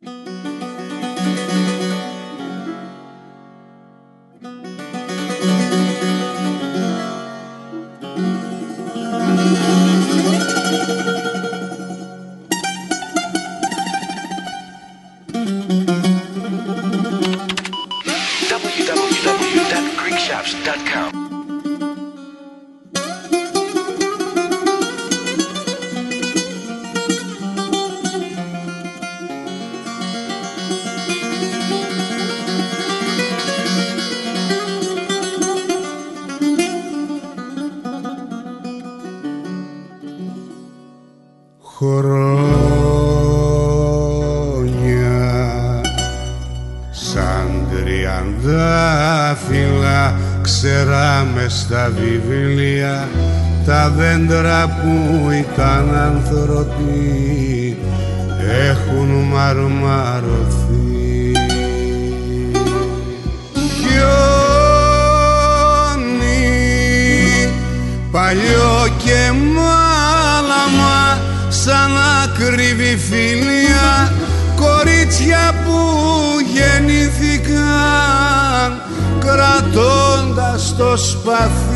www.greekshops.com. Χρόνια σαν τριαντάφυλλα ξέραμε στα βιβλία τα δέντρα που ήταν άνθρωποι έχουν μαρμαρωθεί. Χιόνι παλιό και μάλαμα σαν ακρίβη φιλία, κορίτσια που γεννήθηκαν κρατώντας το σπαθί.